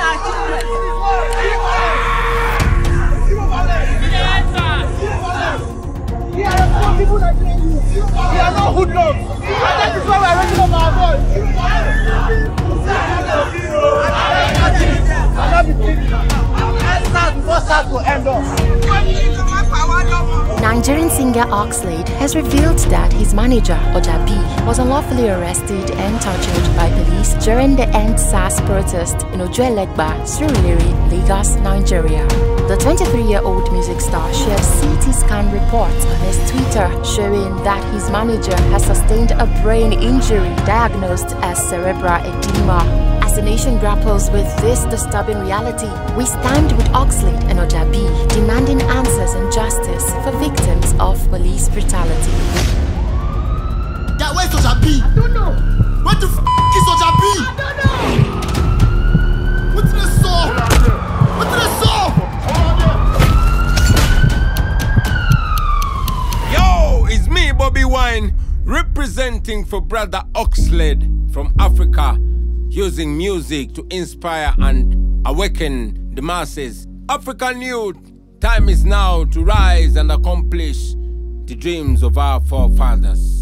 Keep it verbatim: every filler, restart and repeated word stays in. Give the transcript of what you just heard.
People like you, we are not hoodlums. That is why we are raising up our voice. I'm not be kidding. Let's start before start will end up. Nigerian singer Oxlade has revealed that his manager, Ojabi, was unlawfully arrested and tortured by police during the End SARS protest in Ojuelegba, Surulere, Lagos, Nigeria. The twenty-three-year-old music star shared C T scan reports on his Twitter showing that his manager has sustained a brain injury diagnosed as cerebral edema. As the nation grapples with this disturbing reality, we stand with Oxlade and Ojabi, demanding answers and justice for victims of police brutality. Yeah, where's Ojabi? I don't know. What the f is Ojabi? I don't know. What's the song? What's the song? Yo, it's me, Bobby Wine, representing for brother Oxlade from Africa, using music to inspire and awaken the masses. African youth, time is now to rise and accomplish the dreams of our forefathers.